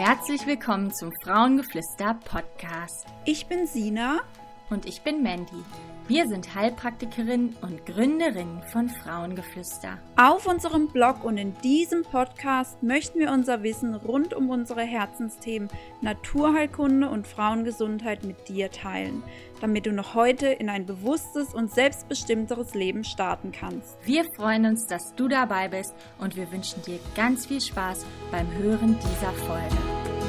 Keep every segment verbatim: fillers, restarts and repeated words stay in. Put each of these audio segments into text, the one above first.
Herzlich willkommen zum Frauengeflüster Podcast. Ich bin Sina. Und ich bin Mandy. Wir sind Heilpraktikerin und Gründerin von Frauengeflüster. Auf unserem Blog und in diesem Podcast möchten wir unser Wissen rund um unsere Herzensthemen Naturheilkunde und Frauengesundheit mit dir teilen, damit du noch heute in ein bewusstes und selbstbestimmteres Leben starten kannst. Wir freuen uns, dass du dabei bist und wir wünschen dir ganz viel Spaß beim Hören dieser Folge.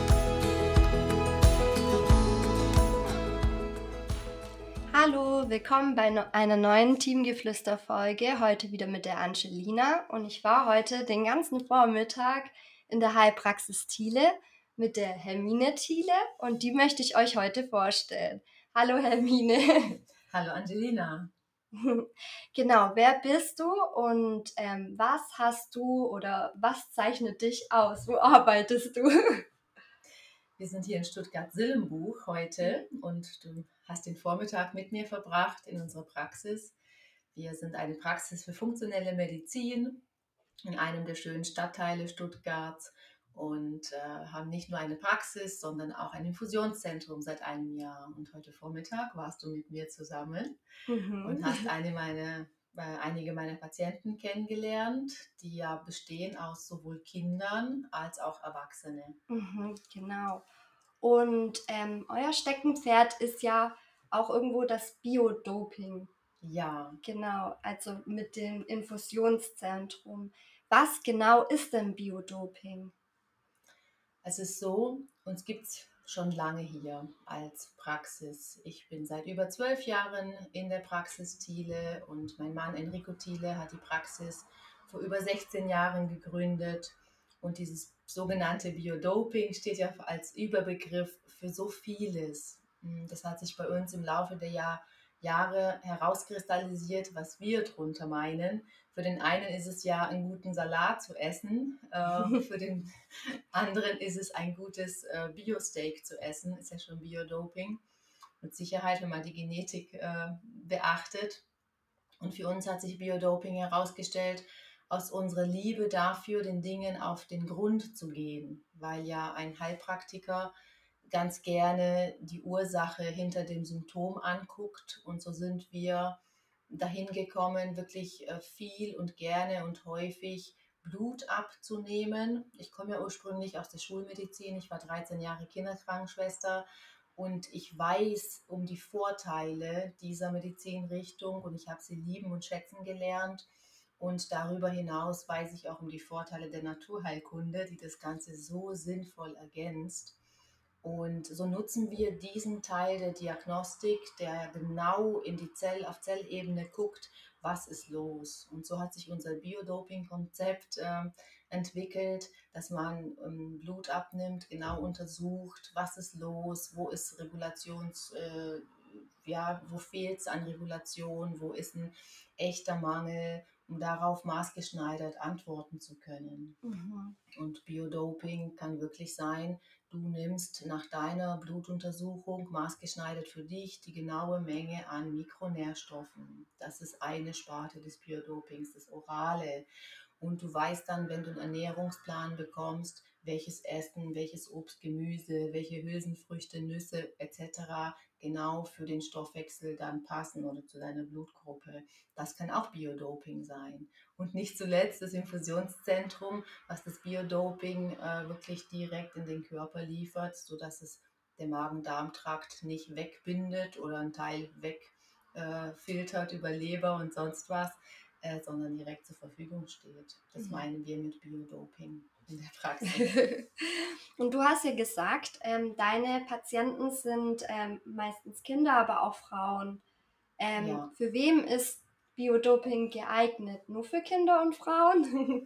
Hallo, willkommen bei no- einer neuen Teamgeflüster-Folge, heute wieder mit der Angelina und ich war heute den ganzen Vormittag in der Heilpraxis Thiele mit der Hermine Thiele und die möchte ich euch heute vorstellen. Hallo Hermine. Hallo Angelina. Genau, wer bist du und ähm, was hast du oder was zeichnet dich aus? Wo arbeitest du? Wir sind hier in Stuttgart-Sillenbuch heute und du hast den Vormittag mit mir verbracht in unserer Praxis. Wir sind eine Praxis für funktionelle Medizin in einem der schönen Stadtteile Stuttgarts und äh, haben nicht nur eine Praxis, sondern auch ein Infusionszentrum seit einem Jahr. Und heute Vormittag warst du mit mir zusammen Mhm. und hast eine meiner, äh, einige meiner Patienten kennengelernt, die ja bestehen aus sowohl Kindern als auch Erwachsenen. Mhm, genau. Und ähm, euer Steckenpferd ist ja auch irgendwo das Biodoping. Ja, Genau, also mit dem Infusionszentrum. Was genau ist denn Biodoping? es ist so, uns gibt es schon lange hier als Praxis. Ich bin seit über zwölf Jahren in der Praxis Thiele und mein Mann Enrico Thiele hat die Praxis vor über sechzehn Jahren gegründet. Und dieses sogenannte Biodoping steht ja als Überbegriff für so vieles. Das hat sich bei uns im Laufe der Jahr, Jahre herauskristallisiert, was wir darunter meinen. Für den einen ist es ja, einen guten Salat zu essen, äh, für den anderen ist es ein gutes äh, Bio-Steak zu essen, ist ja schon Biodoping. Mit Sicherheit, wenn man die Genetik äh, beachtet. Und für uns hat sich Biodoping herausgestellt, aus unserer Liebe dafür, den Dingen auf den Grund zu gehen, weil ja ein Heilpraktiker ganz gerne die Ursache hinter dem Symptom anguckt. Und so sind wir dahin gekommen, wirklich äh, viel und gerne und häufig Blut abzunehmen. Ich komme ja ursprünglich aus der Schulmedizin. Ich war dreizehn Jahre Kinderkrankenschwester und ich weiß um die Vorteile dieser Medizinrichtung und ich habe sie lieben und schätzen gelernt. Und darüber hinaus weiß ich auch um die Vorteile der Naturheilkunde, die das Ganze so sinnvoll ergänzt. Und so nutzen wir diesen Teil der Diagnostik, der genau in die Zell, auf Zellebene guckt, was ist los. Und so hat sich unser Biodoping-Konzept äh, entwickelt, dass man ähm, Blut abnimmt, genau untersucht, was ist los, wo ist Regulations, äh, ja, wo fehlt es an Regulation, wo ist ein echter Mangel, um darauf maßgeschneidert antworten zu können. Mhm. Und Biodoping kann wirklich sein, du nimmst nach deiner Blutuntersuchung maßgeschneidert für dich die genaue Menge an Mikronährstoffen. Das ist eine Sparte des Biodopings, das Orale. Und du weißt dann, wenn du einen Ernährungsplan bekommst, welches Essen, welches Obst, Gemüse, welche Hülsenfrüchte, Nüsse et cetera genau für den Stoffwechsel dann passen oder zu deiner Blutgruppe. Das kann auch Biodoping sein. Und nicht zuletzt das Infusionszentrum, was das Biodoping äh, wirklich direkt in den Körper liefert, sodass es der Magen-Darm-Trakt nicht wegbindet oder einen Teil wegfiltert äh, über Leber und sonst was, äh, sondern direkt zur Verfügung steht. Das Mhm. meinen wir mit Biodoping in der Praxis. Und du hast ja gesagt, ähm, deine Patienten sind ähm, meistens Kinder, aber auch Frauen. Ähm, Ja. Für wen ist Biodoping geeignet? Nur für Kinder und Frauen?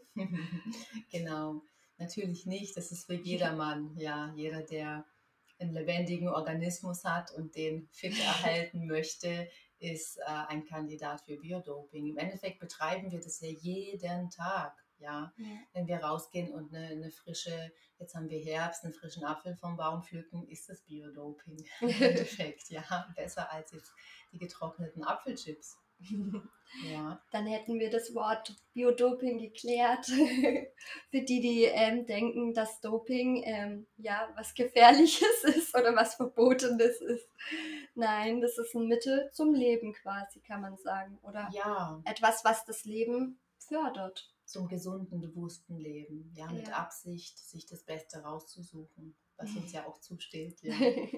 Genau, natürlich nicht. Das ist für jedermann, ja, jeder, der einen lebendigen Organismus hat und den fit erhalten möchte, ist äh, ein Kandidat für Biodoping. Im Endeffekt betreiben wir das ja jeden Tag. Ja, Ja. wenn wir rausgehen und eine, eine frische, jetzt haben wir Herbst, einen frischen Apfel vom Baum pflücken, ist das Biodoping. Im Endeffekt, ja, besser als jetzt die getrockneten Apfelchips. Ja. Dann hätten wir das Wort Biodoping geklärt. Für die, die ähm, denken, dass Doping ähm, ja was Gefährliches ist oder was Verbotenes ist. Nein, das ist ein Mittel zum Leben quasi, kann man sagen. Oder Ja, etwas, was das Leben fördert. zum gesunden, bewussten Leben. Ja, mit Ja. Absicht, sich das Beste rauszusuchen, was uns ja auch zusteht. Ja.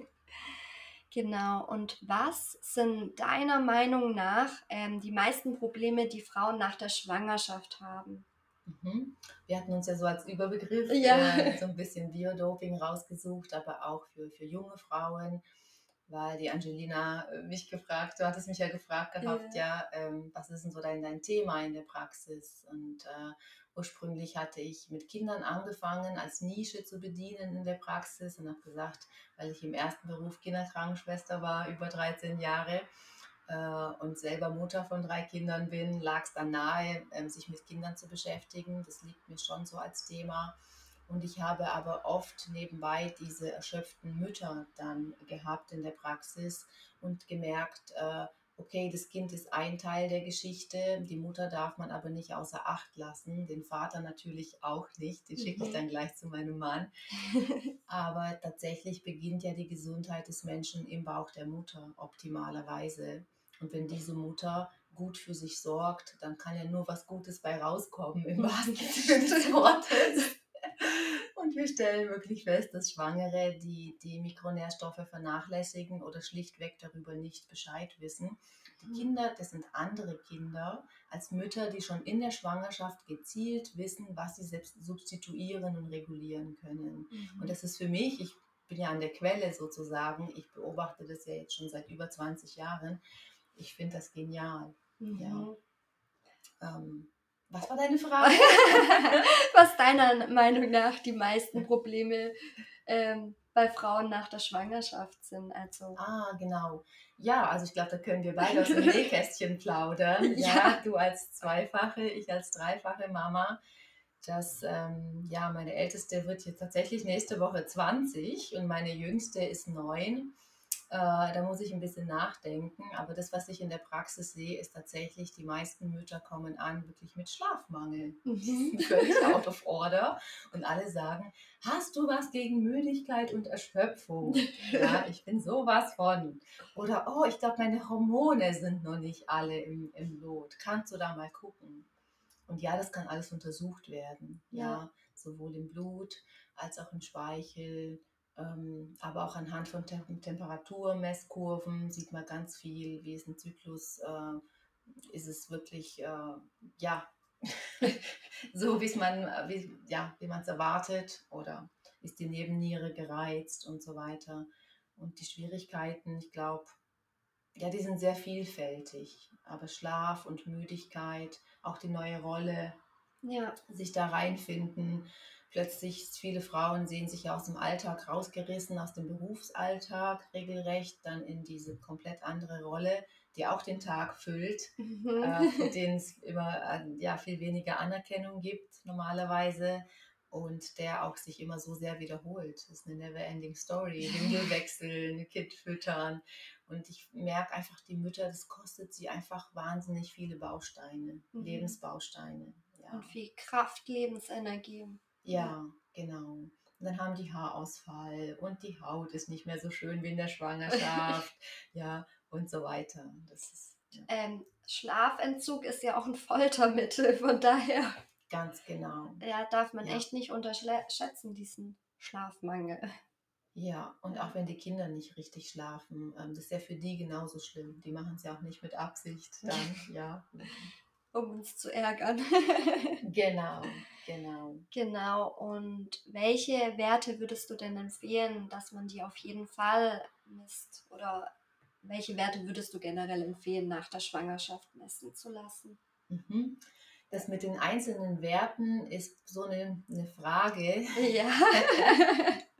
Genau. Und was sind deiner Meinung nach ähm, die meisten Probleme, die Frauen nach der Schwangerschaft haben? Mhm. Wir hatten uns ja so als Überbegriff Ja. äh, so ein bisschen Biodoping rausgesucht, aber auch für, für junge Frauen, weil die Angelina äh, mich gefragt, du hattest mich ja gefragt gehabt, ja, ähm, was ist denn so dein, dein Thema in der Praxis? Und äh, ursprünglich hatte ich mit Kindern angefangen, als Nische zu bedienen in der Praxis und habe gesagt, weil ich im ersten Beruf Kinderkrankenschwester war, über dreizehn Jahre, äh, und selber Mutter von drei Kindern bin, lag es dann nahe, ähm, sich mit Kindern zu beschäftigen. Das liegt mir schon so als Thema. Und ich habe aber oft nebenbei diese erschöpften Mütter dann gehabt in der Praxis und gemerkt, äh, okay, das Kind ist ein Teil der Geschichte, die Mutter darf man aber nicht außer Acht lassen, den Vater natürlich auch nicht, den schicke ich Mhm. dann gleich zu meinem Mann. Aber tatsächlich beginnt ja die Gesundheit des Menschen im Bauch der Mutter optimalerweise. Und wenn diese Mutter gut für sich sorgt, dann kann ja nur was Gutes bei rauskommen, im wahrsten Sinne des Wortes. Und wir stellen wirklich fest, dass Schwangere, die die Mikronährstoffe vernachlässigen oder schlichtweg darüber nicht Bescheid wissen, die Kinder, das sind andere Kinder als Mütter, die schon in der Schwangerschaft gezielt wissen, was sie selbst substituieren und regulieren können. Und das ist für mich, ich bin ja an der Quelle sozusagen, ich beobachte das ja jetzt schon seit über zwanzig Jahren, ich finde das genial. Mhm. Ja. Ähm, was war deine Frage? Was deiner Meinung nach die meisten Probleme ähm, bei Frauen nach der Schwangerschaft sind? Also Ah, genau. Ja, also ich glaube, da können wir beide aus dem Nähkästchen plaudern. Ja, Ja. du als zweifache, ich als dreifache Mama. Das, ähm, ja, meine Älteste wird jetzt tatsächlich nächste Woche zwanzig und meine Jüngste ist neun. Äh, da muss ich ein bisschen nachdenken. Aber das, was ich in der Praxis sehe, ist tatsächlich, die meisten Mütter kommen an wirklich mit Schlafmangel. Die Mhm. sind völlig out of order. Und alle sagen, hast du was gegen Müdigkeit und Erschöpfung? Ja, ich bin sowas von. Oder, oh, ich glaube, meine Hormone sind noch nicht alle im, im Lot. Kannst du da mal gucken? Und ja, das kann alles untersucht werden. Ja, Ja. sowohl im Blut als auch im Speichel. Ähm, aber auch anhand von Tem Temperaturmesskurven sieht man ganz viel, wie ist ein Zyklus, äh, ist es wirklich, äh, ja, so wie es man, wie, ja, wie man es erwartet oder ist die Nebenniere gereizt und so weiter. Und die Schwierigkeiten, ich glaube, ja, die sind sehr vielfältig, aber Schlaf und Müdigkeit, auch die neue Rolle, Ja. sich da reinfinden. Plötzlich, viele Frauen sehen sich ja aus dem Alltag rausgerissen, aus dem Berufsalltag regelrecht, dann in diese komplett andere Rolle, die auch den Tag füllt, Mhm. äh, für den es immer äh, ja, viel weniger Anerkennung gibt normalerweise und der auch sich immer so sehr wiederholt. Das ist eine never-ending Story, Windel wechseln, Kind füttern. Und ich merke einfach, die Mütter, das kostet sie einfach wahnsinnig viele Bausteine, Mhm. Lebensbausteine. Ja. Und viel Kraft, Lebensenergie. Ja, genau. Und dann haben die Haarausfall und die Haut ist nicht mehr so schön wie in der Schwangerschaft, ja, und so weiter. Das ist ja, Ähm, Schlafentzug ist ja auch ein Foltermittel, von daher ganz genau. ja, darf man Ja. echt nicht unterschätzen, diesen Schlafmangel. Ja, und Ja. auch wenn die Kinder nicht richtig schlafen, ähm, das ist ja für die genauso schlimm. Die machen es ja auch nicht mit Absicht dann, ja. Um uns zu ärgern. Genau, genau. Genau, und welche Werte würdest du denn empfehlen, dass man die auf jeden Fall misst? Oder welche Werte würdest du generell empfehlen, nach der Schwangerschaft messen zu lassen? Mhm. Das mit den einzelnen Werten ist so eine, eine Frage. Ja.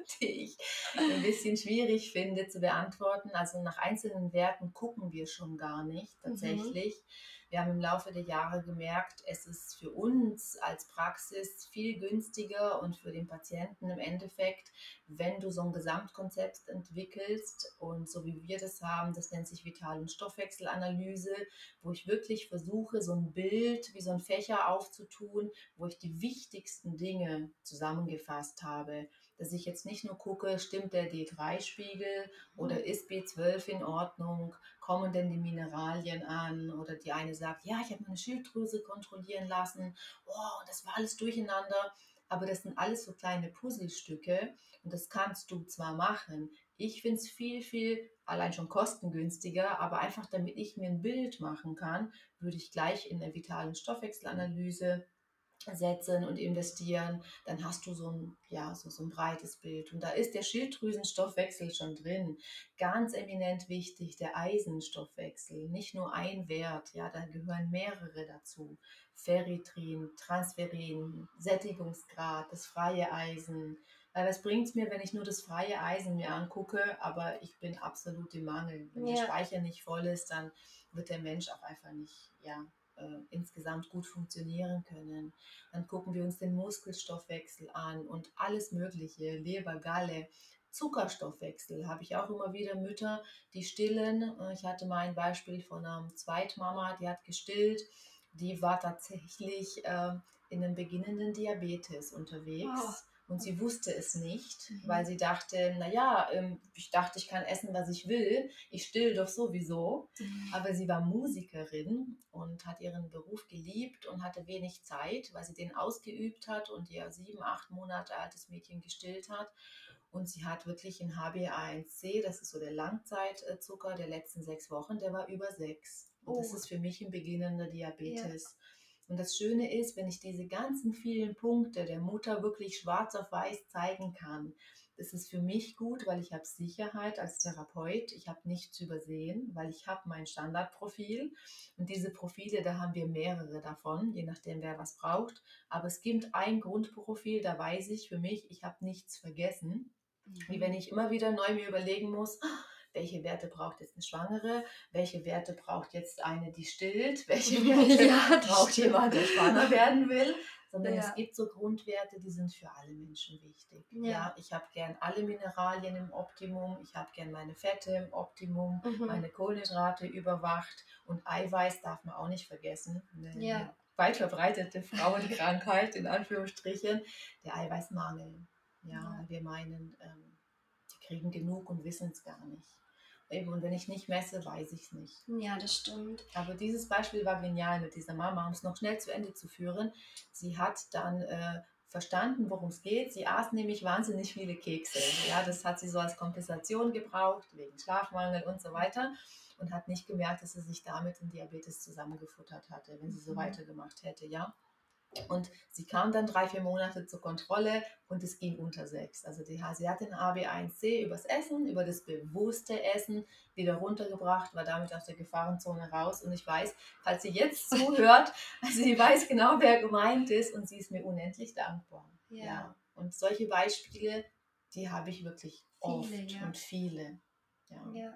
die ich ein bisschen schwierig finde zu beantworten. Also nach einzelnen Werken gucken wir schon gar nicht tatsächlich. Mhm. Wir haben im Laufe der Jahre gemerkt, es ist für uns als Praxis viel günstiger und für den Patienten im Endeffekt, wenn du so ein Gesamtkonzept entwickelst und so wie wir das haben, das nennt sich Vital- und Stoffwechselanalyse, wo ich wirklich versuche, so ein Bild wie so ein Fächer aufzutun, wo ich die wichtigsten Dinge zusammengefasst habe. Dass ich jetzt nicht nur gucke, stimmt der D drei Spiegel oder ist B zwölf in Ordnung, kommen denn die Mineralien an oder die eine sagt, ja, ich habe meine Schilddrüse kontrollieren lassen, oh, und das war alles durcheinander, aber das sind alles so kleine Puzzlestücke und das kannst du zwar machen. Ich finde es viel, viel, allein schon kostengünstiger, aber einfach damit ich mir ein Bild machen kann, würde ich gleich in der vitalen Stoffwechselanalyse setzen und investieren, dann hast du so ein, ja, so, so ein breites Bild. Und da ist der Schilddrüsenstoffwechsel schon drin. Ganz eminent wichtig, der Eisenstoffwechsel. Nicht nur ein Wert, ja, da gehören mehrere dazu. Ferritrin, Transferin, Sättigungsgrad, das freie Eisen. Weil was bringt es mir, wenn ich nur das freie Eisen mir angucke, aber ich bin absolut im Mangel. Wenn ja. der Speicher nicht voll ist, dann wird der Mensch auch einfach nicht, ja, Äh, insgesamt gut funktionieren können. Dann gucken wir uns den Muskelstoffwechsel an und alles Mögliche, Leber, Galle, Zuckerstoffwechsel habe ich auch immer wieder Mütter, die stillen. Ich hatte mal ein Beispiel von einer Zweitmama, die hat gestillt, die war tatsächlich äh, in einem beginnenden Diabetes unterwegs. Oh. Und sie wusste es nicht, mhm. weil sie dachte, naja, ich dachte, ich kann essen, was ich will. Ich still doch sowieso. Mhm. Aber sie war Musikerin und hat ihren Beruf geliebt und hatte wenig Zeit, weil sie den ausgeübt hat und ihr sieben, acht Monate altes Mädchen gestillt hat. Und sie hat wirklich ein H b A eins C, das ist so der Langzeitzucker der letzten sechs Wochen, der war über sechs. Und oh. das ist für mich ein beginnender Diabetes. Ja. Und das Schöne ist, wenn ich diese ganzen vielen Punkte der Mutter wirklich schwarz auf weiß zeigen kann, das ist für mich gut, weil ich habe Sicherheit als Therapeut, ich habe nichts übersehen, weil ich habe mein Standardprofil und diese Profile, da haben wir mehrere davon, je nachdem wer was braucht, aber es gibt ein Grundprofil, da weiß ich für mich, ich habe nichts vergessen, mhm. wie wenn ich immer wieder neu mir überlegen muss, welche Werte braucht jetzt eine Schwangere, welche Werte braucht jetzt eine, die stillt, welche Werte ja, braucht stimmt. jemand, der schwanger werden will, sondern ja. es gibt so Grundwerte, die sind für alle Menschen wichtig. Ja. Ja, ich habe gern alle Mineralien im Optimum, ich habe gern meine Fette im Optimum, mhm. meine Kohlenhydrate überwacht und Eiweiß darf man auch nicht vergessen. Eine ja. weit verbreitete Frauenkrankheit, in Anführungsstrichen, der Eiweißmangel. Ja, ja. wir meinen, ähm, die kriegen genug und wissen es gar nicht. Und wenn ich nicht messe, weiß ich es nicht. Ja, das stimmt. Aber dieses Beispiel war genial mit dieser Mama, um es noch schnell zu Ende zu führen. Sie hat dann äh, verstanden, worum es geht. Sie aß nämlich wahnsinnig viele Kekse. Ja, das hat sie so als Kompensation gebraucht, wegen Schlafmangel und so weiter. Und hat nicht gemerkt, dass sie sich damit in Diabetes zusammengefuttert hatte, wenn sie so mhm. weitergemacht hätte. Ja. Und sie kam dann drei, vier Monate zur Kontrolle und es ging unter sechs. Also die, sie hat den H b A eins C übers Essen, über das bewusste Essen wieder runtergebracht, war damit aus der Gefahrenzone raus. Und ich weiß, falls sie jetzt zuhört, also sie weiß genau, wer gemeint ist und sie ist mir unendlich dankbar. Ja. Ja. Und solche Beispiele, die habe ich wirklich oft viele, ja. und viele. Ja. Ja.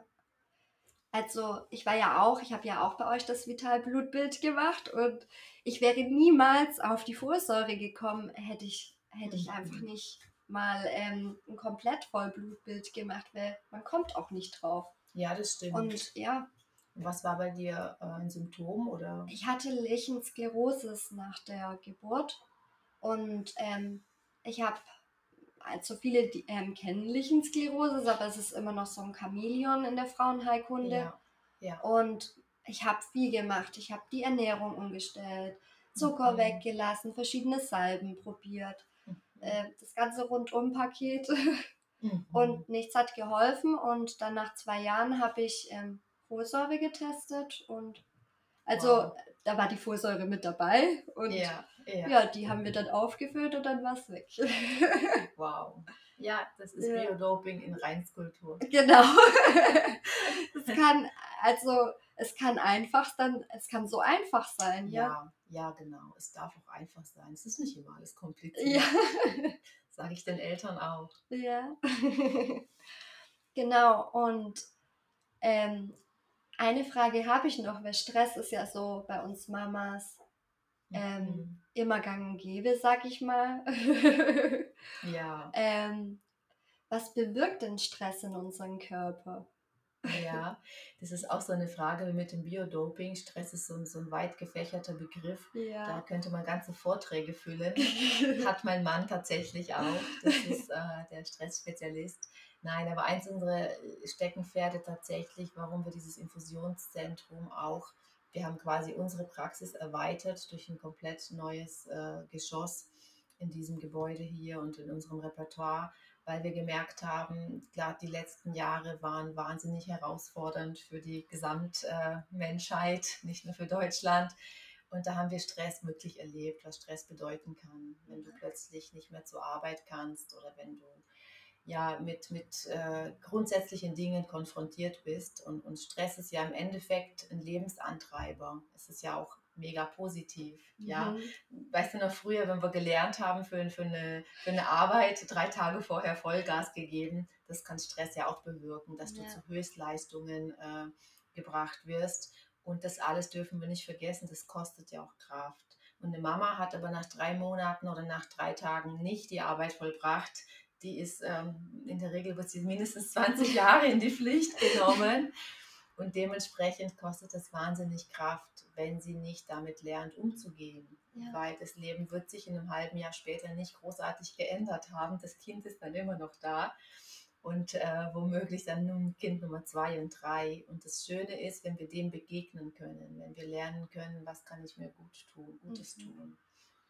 Also ich war ja auch, ich habe ja auch bei euch das Vital-Blutbild gemacht und ich wäre niemals auf die Folsäure gekommen, hätte ich, hätte ich einfach nicht mal ähm, ein komplett Vollblutbild gemacht, weil man kommt auch nicht drauf. Ja, das stimmt. Und ja. Was war bei dir äh, ein Symptom? Oder? Ich hatte Lechensklerosis nach der Geburt und ähm, ich habe, also viele die, ähm, kennen Lechensklerosis, aber es ist immer noch so ein Chamäleon in der Frauenheilkunde. Ja, ja. Und ich habe viel gemacht. Ich habe die Ernährung umgestellt, Zucker mhm. weggelassen, verschiedene Salben probiert, mhm. äh, das ganze Rundum-Paket. Mhm. Und nichts hat geholfen. Und dann nach zwei Jahren habe ich ähm, Folsäure getestet und also wow. da war die Folsäure mit dabei und ja, ja. ja, die haben wir dann aufgefüllt und dann war es weg. Wow. Ja, das ist ja. Biodoping in Reinkultur. Genau. Das kann, also es kann einfach dann, es kann so einfach sein, ja. Ja, ja, genau. Es darf auch einfach sein. Es ist nicht immer alles kompliziert. Ja, Sage ich den Eltern auch. ja. Genau, und ähm, eine Frage habe ich noch, weil Stress ist ja so bei uns Mamas ähm, Mhm. immer gang und gäbe, sag ich mal. Ja, ähm, was bewirkt denn Stress in unserem Körper? ja. Das ist auch so eine Frage wie mit dem Biodoping. Stress ist so ein, so ein weit gefächerter Begriff. Da Ja. könnte man ganze Vorträge füllen. Hat mein Mann tatsächlich auch. Das ist äh, der Stressspezialist. Nein, aber eins unserer Steckenpferde tatsächlich, warum wir dieses Infusionszentrum auch, wir haben quasi unsere Praxis erweitert durch ein komplett neues äh, Geschoss in diesem Gebäude hier und in unserem Repertoire, weil wir gemerkt haben, klar, die letzten Jahre waren wahnsinnig herausfordernd für die Gesamtmenschheit, nicht nur für Deutschland. Und da haben wir Stress wirklich erlebt, was Stress bedeuten kann, wenn du plötzlich nicht mehr zur Arbeit kannst oder wenn du ja mit, mit äh, grundsätzlichen Dingen konfrontiert bist. Und, und Stress ist ja im Endeffekt ein Lebensantreiber. Es ist ja auch mega positiv. Ja, Mhm. weißt du noch früher, wenn wir gelernt haben für, für, eine, für eine Arbeit, drei Tage vorher Vollgas gegeben, das kann Stress ja auch bewirken, dass du Ja. zu Höchstleistungen äh, gebracht wirst. Und das alles dürfen wir nicht vergessen, das kostet ja auch Kraft. Und eine Mama hat aber nach drei Monaten oder nach drei Tagen nicht die Arbeit vollbracht, die ist ähm, in der Regel wird sie mindestens zwanzig Jahre in die Pflicht genommen. Und dementsprechend kostet das wahnsinnig Kraft, wenn sie nicht damit lernt, umzugehen. Ja. Weil das Leben wird sich in einem halben Jahr später nicht großartig geändert haben. Das Kind ist dann immer noch da. Und äh, womöglich dann nun Kind Nummer zwei und drei. Und das Schöne ist, wenn wir dem begegnen können, wenn wir lernen können, was kann ich mir gut tun, Gutes Mhm. tun.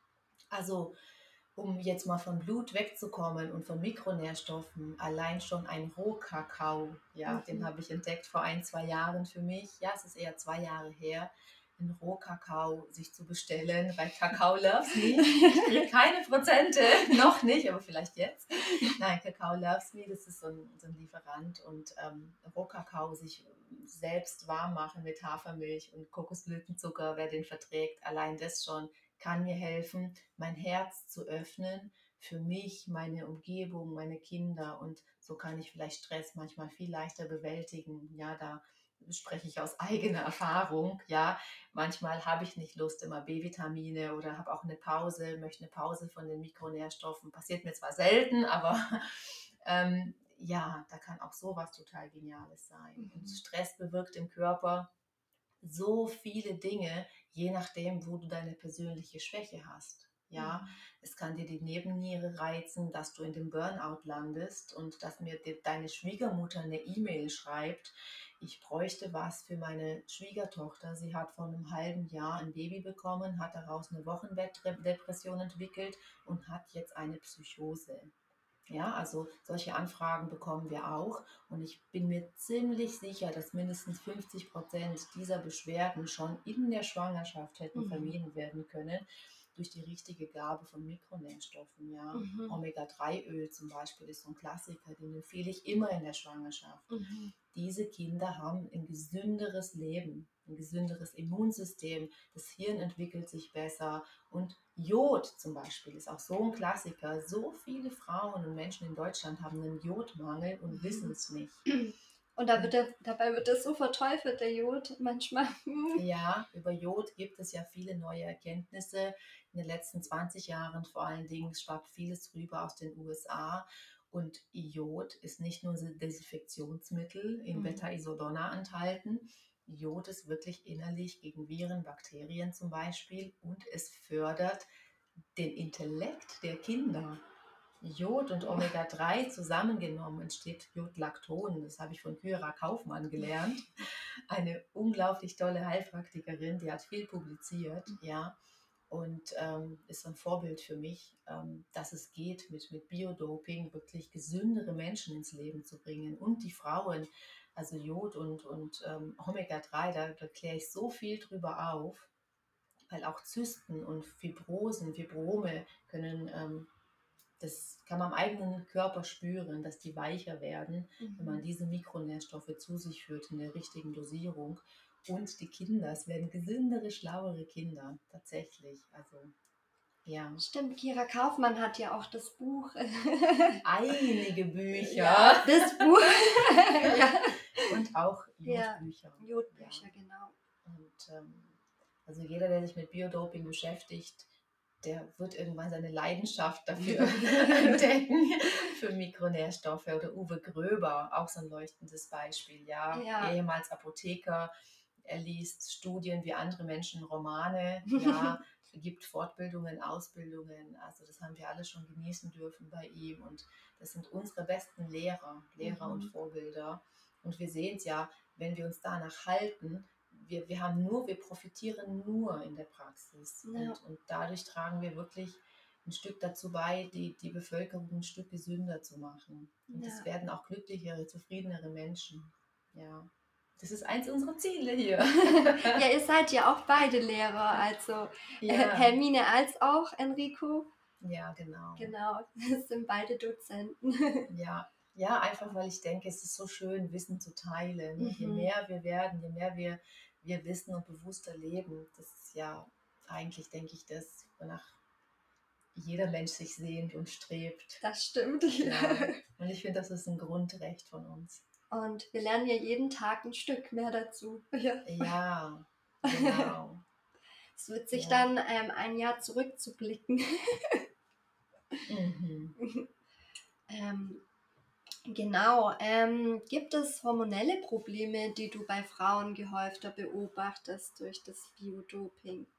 Also um jetzt mal von Blut wegzukommen und von Mikronährstoffen, allein schon ein Rohkakao, ja, Mhm. den habe ich entdeckt vor ein, zwei Jahren für mich. Ja, es ist eher zwei Jahre her, einen Rohkakao sich zu bestellen, weil Kakao Loves Me. Ich kriege keine Prozente, noch nicht, aber vielleicht jetzt. Nein, Kakao Loves Me, das ist so ein, so ein Lieferant und ähm, Rohkakao sich selbst warm machen mit Hafermilch und Kokosblütenzucker, wer den verträgt, allein das schon kann mir helfen, mein Herz zu öffnen für mich, meine Umgebung, meine Kinder und so kann ich vielleicht Stress manchmal viel leichter bewältigen. Ja, da spreche ich aus eigener Erfahrung. Ja, manchmal habe ich nicht Lust, immer B-Vitamine oder habe auch eine Pause, möchte eine Pause von den Mikronährstoffen. Passiert mir zwar selten, aber ähm, ja, da kann auch sowas total Geniales sein. Mhm. Und Stress bewirkt im Körper so viele Dinge, je nachdem, wo du deine persönliche Schwäche hast. Ja, Mhm. es kann dir die Nebenniere reizen, dass du in den Burnout landest und dass mir de- deine Schwiegermutter eine E-Mail schreibt, ich bräuchte was für meine Schwiegertochter. Sie hat vor einem halben Jahr ein Baby bekommen, hat daraus eine Wochenbettdepression entwickelt und hat jetzt eine Psychose. Ja, also solche Anfragen bekommen wir auch und ich bin mir ziemlich sicher, dass mindestens fünfzig Prozent dieser Beschwerden schon in der Schwangerschaft hätten Mhm. vermieden werden können durch die richtige Gabe von Mikronährstoffen. Ja. Mhm. Omega drei Öl zum Beispiel ist so ein Klassiker, den empfehle ich immer in der Schwangerschaft. Mhm. Diese Kinder haben ein gesünderes Leben, ein gesünderes Immunsystem, das Hirn entwickelt sich besser und Jod zum Beispiel ist auch so ein Klassiker. So viele Frauen und Menschen in Deutschland haben einen Jodmangel und wissen es nicht. Und da wird der, dabei wird das so verteufelt, der Jod, manchmal. Ja, über Jod gibt es ja viele neue Erkenntnisse. In den letzten zwanzig Jahren vor allen Dingen schwappt vieles rüber aus den U S A. Und Jod ist nicht nur ein Desinfektionsmittel in Mhm. Beta-Isodonna enthalten. Jod ist wirklich innerlich gegen Viren, Bakterien zum Beispiel und es fördert den Intellekt der Kinder. Jod und Omega drei zusammengenommen entsteht Jodlakton. Das habe ich von Kyra Kaufmann gelernt. Eine unglaublich tolle Heilpraktikerin, die hat viel publiziert, ja, und ähm, ist ein Vorbild für mich, ähm, dass es geht, mit, mit Biodoping wirklich gesündere Menschen ins Leben zu bringen und die Frauen, also Jod und, und ähm, Omega drei, da, da kläre ich so viel drüber auf, weil auch Zysten und Fibrosen, Fibrome können ähm, das kann man am eigenen Körper spüren, dass die weicher werden, wenn man Mhm. diese Mikronährstoffe zu sich führt in der richtigen Dosierung. und die Kinder. Es werden gesündere, schlauere Kinder, tatsächlich. Also, ja. Stimmt, Kira Kaufmann hat ja auch das Buch. Einige Bücher. Ja, das Buch. Ja. Und auch Ja, Jodbücher. Jodbücher, Ja. genau. Und ähm, also jeder, der sich mit Biodoping beschäftigt, der wird irgendwann seine Leidenschaft dafür entdecken, für Mikronährstoffe. Oder Uwe Gröber, auch so ein leuchtendes Beispiel, ja, Ja. ehemals Apotheker, er liest Studien wie andere Menschen, Romane, ja, gibt Fortbildungen, Ausbildungen, also das haben wir alle schon genießen dürfen bei ihm und das sind unsere besten Lehrer, Lehrer Mhm. und Vorbilder und wir sehen es ja, wenn wir uns danach halten, Wir, wir haben nur, wir profitieren nur in der Praxis. Ja. Und, und dadurch tragen wir wirklich ein Stück dazu bei, die, die Bevölkerung ein Stück gesünder zu machen. Und Ja. es werden auch glücklichere, zufriedenere Menschen. Ja. Das ist eins unserer Ziele hier. Ja, ihr seid ja auch beide Lehrer, also Ja. äh, Hermine als auch Enrico. Ja, genau. Genau, das sind beide Dozenten. Ja. Ja, einfach weil ich denke, es ist so schön, Wissen zu teilen. Mhm. Je mehr wir werden, je mehr wir, wir wissen und bewusster leben, das ist ja eigentlich, denke ich, das, wonach jeder Mensch sich sehnt und strebt. Das stimmt. Ja. Und ich finde, das ist ein Grundrecht von uns. Und wir lernen ja jeden Tag ein Stück mehr dazu. Ja. Ja, genau. Es wird sich Ja. dann ähm, ein Jahr zurückzublicken. Mhm. ähm, genau. Ähm, gibt es hormonelle Probleme, die du bei Frauen gehäufter beobachtest durch das Biodoping?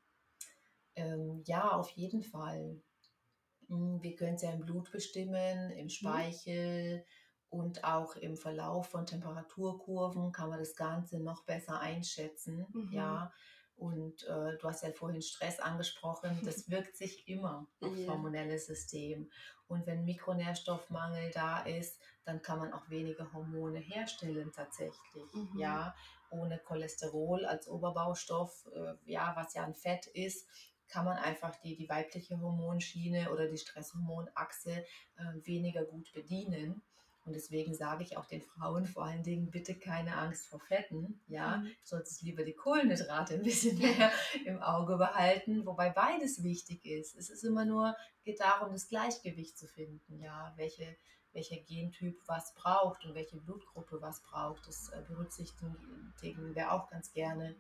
Ähm, ja, auf jeden Fall. Mm, Wir können es ja im Blut bestimmen, im Speichel und auch im Verlauf von Temperaturkurven kann man das Ganze noch besser einschätzen. Mhm. Ja. Und äh, du hast ja vorhin Stress angesprochen, das wirkt sich immer aufs Ja. hormonelle System. Und wenn Mikronährstoffmangel da ist, dann kann man auch weniger Hormone herstellen tatsächlich. Mhm. Ja. Ohne Cholesterol als Oberbaustoff, äh, ja, was ja ein Fett ist, kann man einfach die, die weibliche Hormonschiene oder die Stresshormonachse äh, weniger gut bedienen. Und deswegen sage ich auch den Frauen vor allen Dingen, bitte keine Angst vor Fetten. Ja, Mhm. du solltest lieber die Kohlenhydrate ein bisschen mehr im Auge behalten, wobei beides wichtig ist. Es ist immer nur, geht darum, das Gleichgewicht zu finden. Ja, welche, welcher Gentyp was braucht und welche Blutgruppe was braucht. Das äh, berücksichtigen wir auch ganz gerne.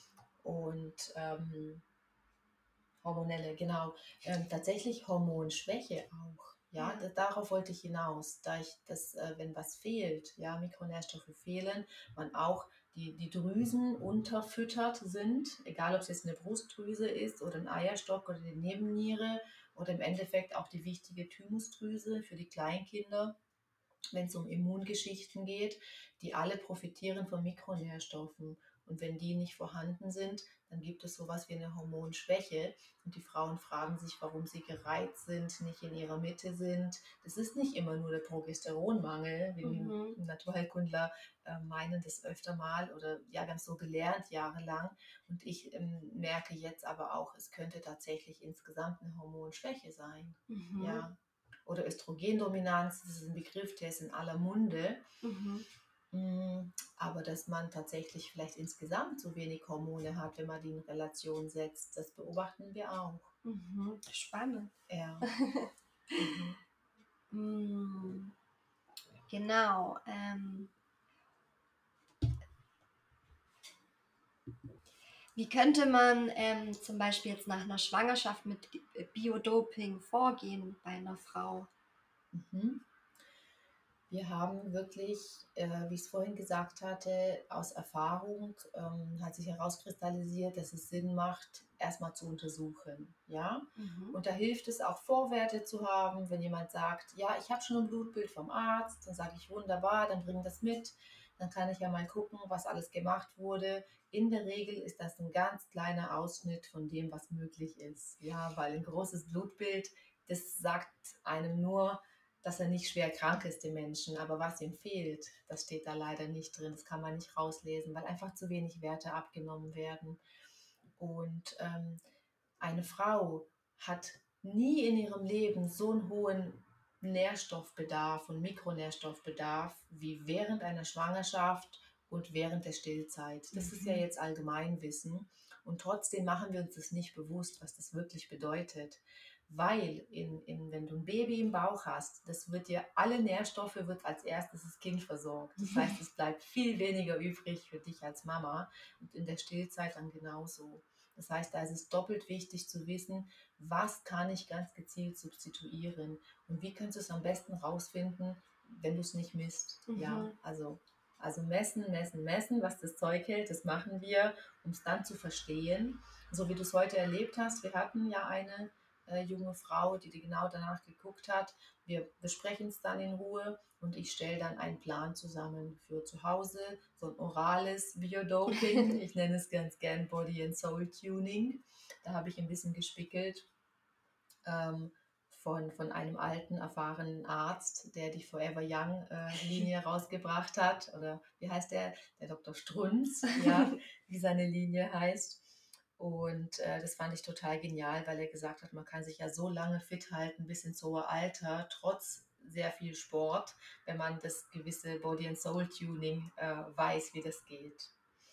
Und ähm, hormonelle, genau. Ähm, tatsächlich Hormonschwäche auch. Ja, Ja. da, darauf wollte ich hinaus, da ich das, äh, wenn was fehlt, ja, Mikronährstoffe fehlen, man auch die, die Drüsen unterfüttert sind, egal ob es jetzt eine Brustdrüse ist oder ein Eierstock oder die Nebenniere oder im Endeffekt auch die wichtige Thymusdrüse für die Kleinkinder, wenn es um Immungeschichten geht, die alle profitieren von Mikronährstoffen. Und wenn die nicht vorhanden sind, dann gibt es sowas wie eine Hormonschwäche. Und die Frauen fragen sich, warum sie gereizt sind, nicht in ihrer Mitte sind. Das ist nicht immer nur der Progesteronmangel, wie Mhm. die Naturheilkundler äh, meinen das öfter mal. Oder ja, wir haben es so gelernt jahrelang. Und ich ähm, merke jetzt aber auch, es könnte tatsächlich insgesamt eine Hormonschwäche sein. Mhm. Ja. Oder Östrogendominanz, das ist ein Begriff, der ist in aller Munde. Mhm. Aber dass man tatsächlich vielleicht insgesamt so wenig Hormone hat, wenn man die in Relation setzt, das beobachten wir auch. Mhm. Spannend. Ja. Mhm. Mm, Genau. Ähm, wie könnte man ähm, zum Beispiel jetzt nach einer Schwangerschaft mit Biodoping vorgehen bei einer Frau? Mhm. Wir haben wirklich, äh, wie ich es vorhin gesagt hatte, aus Erfahrung ähm, hat sich herauskristallisiert, dass es Sinn macht, erstmal zu untersuchen. Ja? Mhm. Und da hilft es auch, Vorwerte zu haben, wenn jemand sagt, ja, ich habe schon ein Blutbild vom Arzt, dann sage ich, wunderbar, dann bring das mit. Dann kann ich ja mal gucken, was alles gemacht wurde. In der Regel ist das ein ganz kleiner Ausschnitt von dem, was möglich ist. Ja, weil ein großes Blutbild, das sagt einem nur, dass er nicht schwer krank ist, dem Menschen. Aber was ihm fehlt, das steht da leider nicht drin. Das kann man nicht rauslesen, weil einfach zu wenig Werte abgenommen werden. Und ähm, eine Frau hat nie in ihrem Leben so einen hohen Nährstoffbedarf und Mikronährstoffbedarf wie während einer Schwangerschaft und während der Stillzeit. Das Mhm. ist ja jetzt Allgemeinwissen. Und trotzdem machen wir uns das nicht bewusst, was das wirklich bedeutet. Weil, in, in, wenn du ein Baby im Bauch hast, das wird dir, alle Nährstoffe wird als erstes das Kind versorgt. Das heißt, es bleibt viel weniger übrig für dich als Mama und in der Stillzeit dann genauso. Das heißt, da ist es doppelt wichtig zu wissen, was kann ich ganz gezielt substituieren und wie kannst du es am besten rausfinden, wenn du es nicht misst. Mhm. Ja, also, also messen, messen, messen, was das Zeug hält, das machen wir, um es dann zu verstehen. So wie du es heute erlebt hast, wir hatten ja eine äh, junge Frau, die genau danach geguckt hat. Wir besprechen es dann in Ruhe und ich stelle dann einen Plan zusammen für zu Hause, so ein orales Biodoping. Ich nenne es ganz gern Body and Soul Tuning. Da habe ich ein bisschen gespickelt ähm, von, von einem alten, erfahrenen Arzt, der die Forever Young äh, Linie rausgebracht hat. Oder wie heißt der? Der Doktor Strunz, ja, wie seine Linie heißt. Und äh, das fand ich total genial, weil er gesagt hat, man kann sich ja so lange fit halten bis ins hohe Alter, trotz sehr viel Sport, wenn man das gewisse Body and Soul Tuning äh, weiß, wie das geht.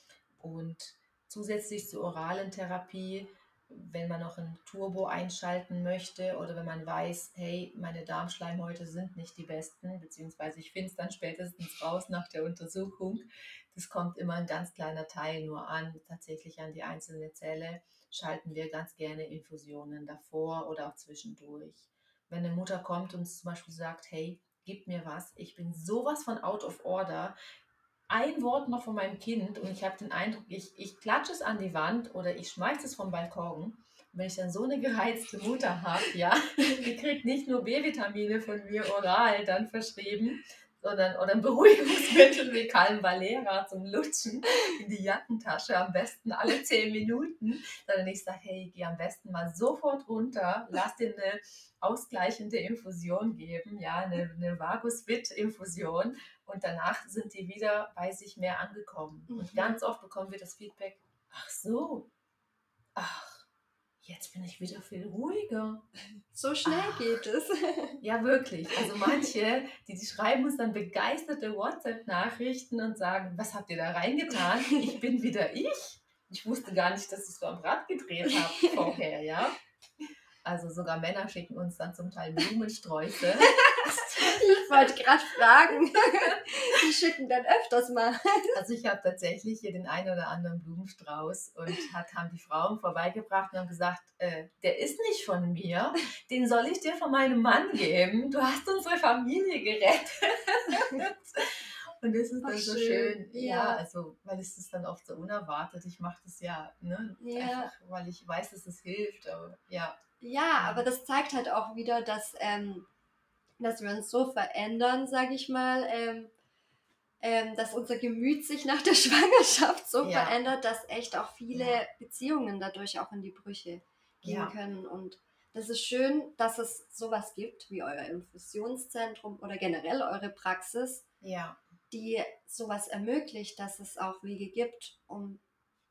Und zusätzlich zur oralen Therapie, wenn man noch ein Turbo einschalten möchte oder wenn man weiß, hey, meine Darmschleimhäute sind nicht die besten, beziehungsweise ich finde es dann spätestens raus nach der Untersuchung, das kommt immer ein ganz kleiner Teil nur an, tatsächlich an die einzelne Zelle, schalten wir ganz gerne Infusionen davor oder auch zwischendurch. Wenn eine Mutter kommt und zum Beispiel sagt, hey, gib mir was, ich bin sowas von out of order, ein Wort noch von meinem Kind und ich habe den Eindruck, ich, ich klatsche es an die Wand oder ich schmeiße es vom Balkon. Und wenn ich dann so eine gereizte Mutter habe, ja, die kriegt nicht nur B-Vitamine von mir oral dann verschrieben, sondern oder ein Beruhigungsmittel wie Calm Valera zum Lutschen in die Jackentasche, am besten alle zehn Minuten, sondern ich sage, hey, geh am besten mal sofort runter, lass dir eine ausgleichende Infusion geben, ja, eine, eine Vagusvit-Infusion und danach sind die wieder bei sich mehr angekommen. Mhm. Und ganz oft bekommen wir das Feedback, ach so, ach, jetzt bin ich wieder viel ruhiger. So schnell ach. Geht es. Ja, wirklich. Also manche, die, die schreiben uns dann begeisterte WhatsApp-Nachrichten und sagen, was habt ihr da reingetan? Ich bin wieder ich. Ich wusste gar nicht, dass ich so am Rad gedreht habe vorher, ja. Also sogar Männer schicken uns dann zum Teil Blumensträuße. Ich wollte gerade fragen, die schicken dann öfters mal. Also ich habe tatsächlich hier den einen oder anderen Blumenstrauß und hat, haben die Frauen vorbeigebracht und haben gesagt, äh, der ist nicht von mir, den soll ich dir von meinem Mann geben. Du hast unsere Familie gerettet. Und das ist dann Ach, so schön, schön. Ja. ja, also weil es ist dann oft so unerwartet. Ich mache das ja, ne? Ja. Einfach, weil ich weiß, dass es hilft. Aber, ja. ja, aber das zeigt halt auch wieder, dass, ähm, dass wir uns so verändern, sage ich mal, ähm, ähm, dass unser Gemüt sich nach der Schwangerschaft so ja. verändert, dass echt auch viele ja. Beziehungen dadurch auch in die Brüche gehen ja. können. Und das ist schön, dass es sowas gibt wie euer Infusionszentrum oder generell eure Praxis, ja. die sowas ermöglicht, dass es auch Wege gibt, um...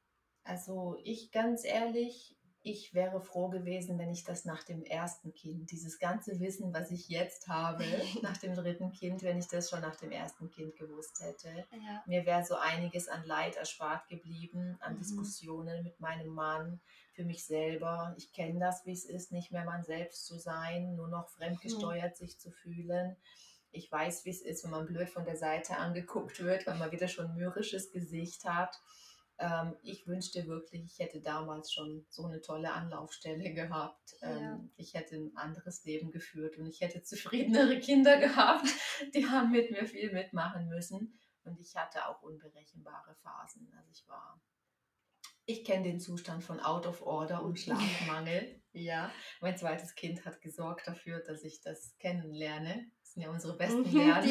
Also ich ganz ehrlich, ich wäre froh gewesen, wenn ich das nach dem ersten Kind, dieses ganze Wissen, was ich jetzt habe, nach dem dritten Kind, wenn ich das schon nach dem ersten Kind gewusst hätte. Ja. Mir wäre so einiges an Leid erspart geblieben, an mhm. Diskussionen mit meinem Mann, für mich selber. Ich kenne das, wie es ist, nicht mehr man selbst zu sein, nur noch fremdgesteuert mhm. sich zu fühlen. Ich weiß, wie es ist, wenn man blöd von der Seite angeguckt wird, weil man wieder schon ein mürrisches Gesicht hat. Ähm, ich wünschte wirklich, ich hätte damals schon so eine tolle Anlaufstelle gehabt. Ähm, ja. Ich hätte ein anderes Leben geführt und ich hätte zufriedenere Kinder gehabt. Die haben mit mir viel mitmachen müssen. Und ich hatte auch unberechenbare Phasen. Also ich war... Ich kenne den Zustand von Out of Order und Schlafmangel. Ja, mein zweites Kind hat gesorgt dafür, dass ich das kennenlerne. Das sind ja unsere besten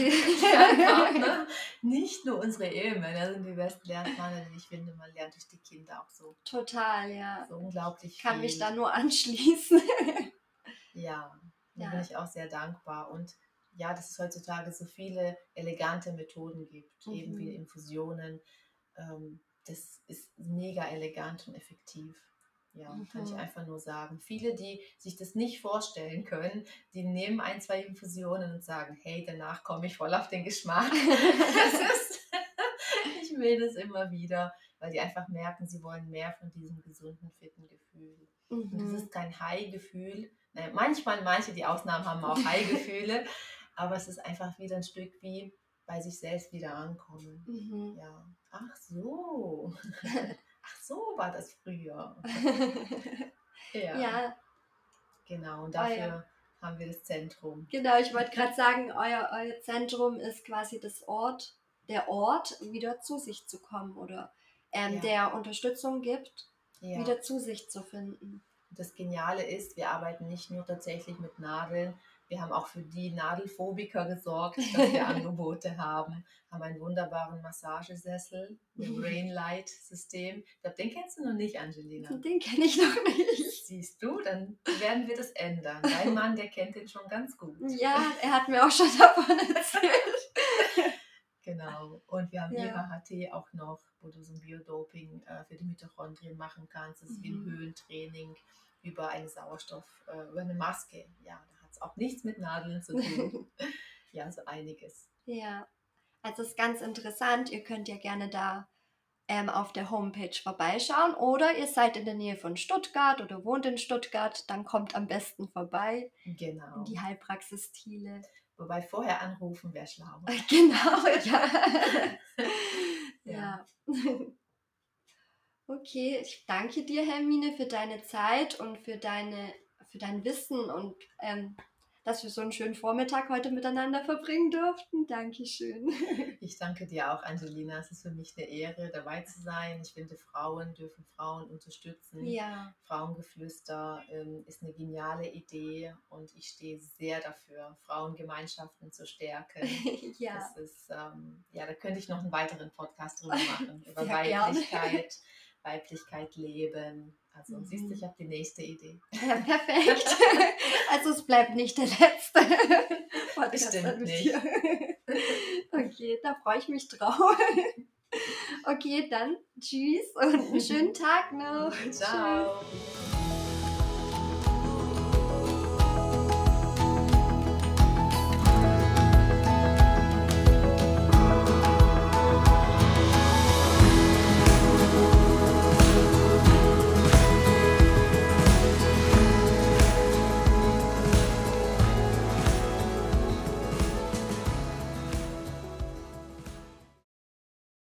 Lernpartner. Nicht nur unsere Ehemänner sind die besten Lernpartner, denn ich finde, man lernt durch die Kinder auch so. Total, ja. So unglaublich ich kann viel. mich da nur anschließen. Ja, da ja. bin ich auch sehr dankbar. Und ja, dass es heutzutage so viele elegante Methoden gibt, mhm. eben wie Infusionen. Ähm, Das ist mega elegant und effektiv. Ja, mhm. kann ich einfach nur sagen. Viele, die sich das nicht vorstellen können, die nehmen ein, zwei Infusionen und sagen, hey, danach komme ich voll auf den Geschmack. Das ist, ich mir das immer wieder, weil die einfach merken, sie wollen mehr von diesem gesunden, fitten Gefühl. Mhm. Und das ist kein High-Gefühl. Naja, manchmal, manche, die Ausnahmen haben auch High-Gefühle, aber es ist einfach wieder ein Stück wie bei sich selbst wieder ankommen. Mhm. Ja. Ach so. Ach so war das früher. ja. ja. Genau, und dafür euer, haben wir das Zentrum. Genau, ich wollte gerade sagen, euer, euer Zentrum ist quasi das Ort, der Ort, wieder zu sich zu kommen oder ähm, ja. der Unterstützung gibt, ja. wieder zu sich zu finden. Das Geniale ist, wir arbeiten nicht nur tatsächlich mit Nadeln, wir haben auch für die Nadelphobiker gesorgt, dass wir Angebote haben, haben einen wunderbaren Massagesessel, ein Rainlight-System. Ich glaube, den kennst du noch nicht, Angelina. Den kenne ich noch nicht. Siehst du, dann werden wir das ändern. Dein Mann, der kennt den schon ganz gut. Ja, er hat mir auch schon davon erzählt. Genau. Und wir haben ja. I H H T auch noch, wo du so ein Biodoping äh, für die Mitochondrien machen kannst. Das ist mhm. wie ein Höhentraining über eine Sauerstoff, äh, über eine Maske. Ja, da hat es auch nichts mit Nadeln zu tun. ja, so einiges. Ja, also es ist ganz interessant. Ihr könnt ja gerne da ähm, auf der Homepage vorbeischauen oder ihr seid in der Nähe von Stuttgart oder wohnt in Stuttgart, dann kommt am besten vorbei genau. in die Heilpraxis Thiele. Wobei vorher anrufen wäre schlau. Genau, ja. ja. ja. Okay, ich danke dir, Hermine, für deine Zeit und für, deine, für dein Wissen und ähm, dass wir so einen schönen Vormittag heute miteinander verbringen durften. Dankeschön. Ich danke dir auch, Angelina. Es ist für mich eine Ehre, dabei zu sein. Ich finde, Frauen dürfen Frauen unterstützen. Ja. Frauengeflüster ähm, ist eine geniale Idee und ich stehe sehr dafür, Frauengemeinschaften zu stärken. ja. Das ist, ähm, ja, da könnte ich noch einen weiteren Podcast drüber machen, über sehr Weiblichkeit. Gerne. Weiblichkeit leben. Also mhm. siehst du, ich habe die nächste Idee. Ja, perfekt. Also es bleibt nicht der letzte Podcast. Bestimmt nicht. Dir. Okay, da freue ich mich drauf. Okay, dann tschüss und einen schönen Tag noch. Ciao. Tschüss.